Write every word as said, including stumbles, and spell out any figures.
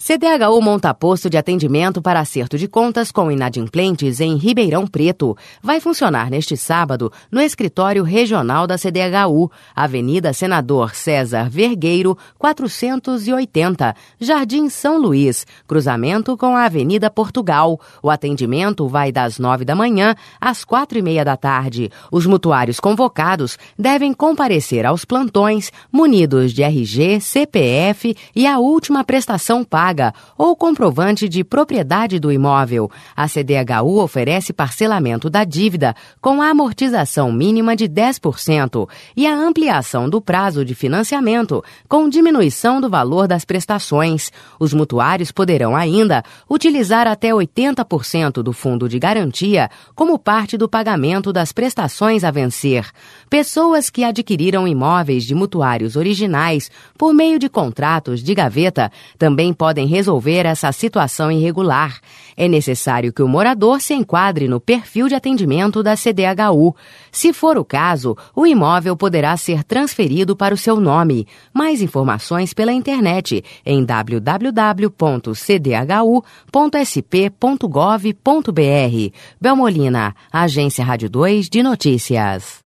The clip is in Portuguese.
C D H U monta posto de atendimento para acerto de contas com inadimplentes em Ribeirão Preto. Vai funcionar neste sábado no escritório regional da C D H U, Avenida Senador César Vergueiro, quatrocentos e oitenta, Jardim São Luís, cruzamento com a Avenida Portugal. O atendimento vai das nove da manhã às quatro e meia da tarde. Os mutuários convocados devem comparecer aos plantões munidos de R G, C P F e a última prestação paga ou comprovante de propriedade do imóvel. A C D H U oferece parcelamento da dívida com a amortização mínima de dez por cento e a ampliação do prazo de financiamento com diminuição do valor das prestações. Os mutuários poderão ainda utilizar até oitenta por cento do fundo de garantia como parte do pagamento das prestações a vencer. Pessoas que adquiriram imóveis de mutuários originais por meio de contratos de gaveta também podem resolver essa situação irregular. É necessário que o morador se enquadre no perfil de atendimento da C D H U. Se for o caso, o imóvel poderá ser transferido para o seu nome. Mais informações pela internet em w w w ponto c d h u ponto s p ponto gov ponto b r. Belmolina, Agência Rádio dois de Notícias.